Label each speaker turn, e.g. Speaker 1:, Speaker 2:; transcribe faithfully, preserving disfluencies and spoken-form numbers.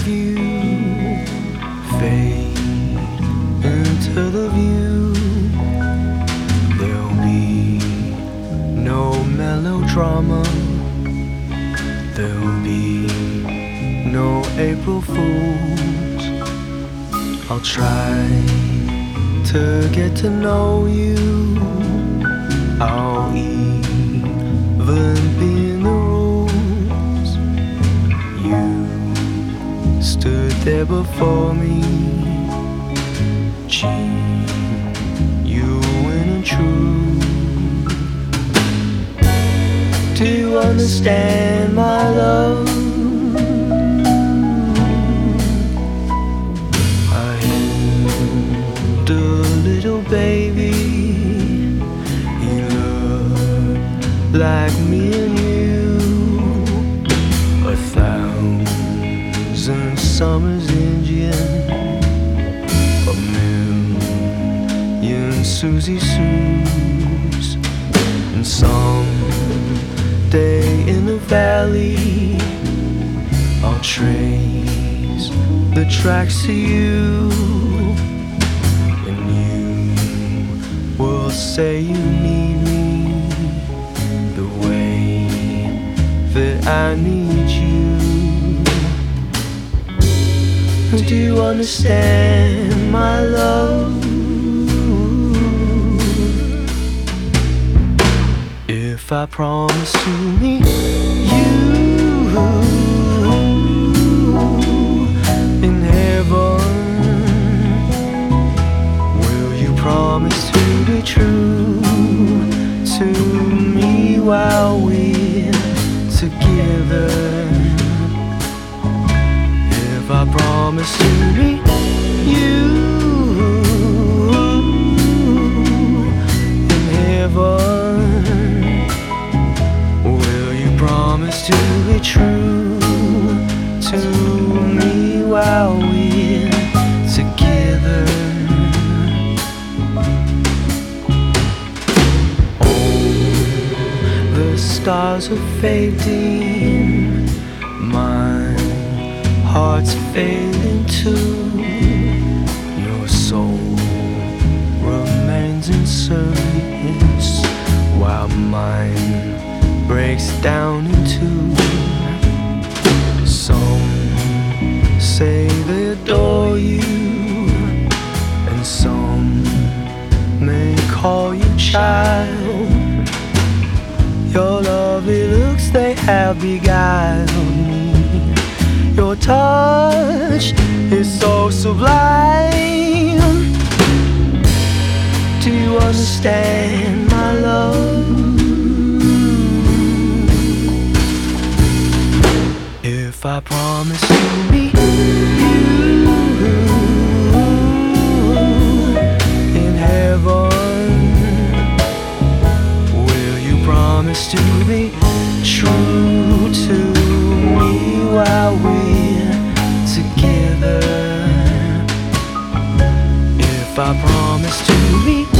Speaker 1: you fade into the view, there'll be no melodrama, there'll be no April Fools. I'll try to get to know you, I'll even be in the rules. You stood there before me, genuine and true. Do you understand my love? I held a little baby, he looked like me and you. A thousand summers Indian, a million Susie Sues, and someday in the valley I'll trace the tracks to you, and you will say you need me the way that I need you. Do you understand my love? If I promise to meet you in heaven, will you promise to be true to me while we're together? If I promise to meet you in heaven, will you promise to be true to me while we're together? Oh, the stars are fading, my heart's fading too. Your soul remains in service while mine breaks down in two. Some say they adore you, and some may call you child. Your lovely looks, they have beguiled me. Your touch is so sublime. Do you understand my love? If I promise to meet you in heaven, will you promise to be true to me while we're together? If I promise to meet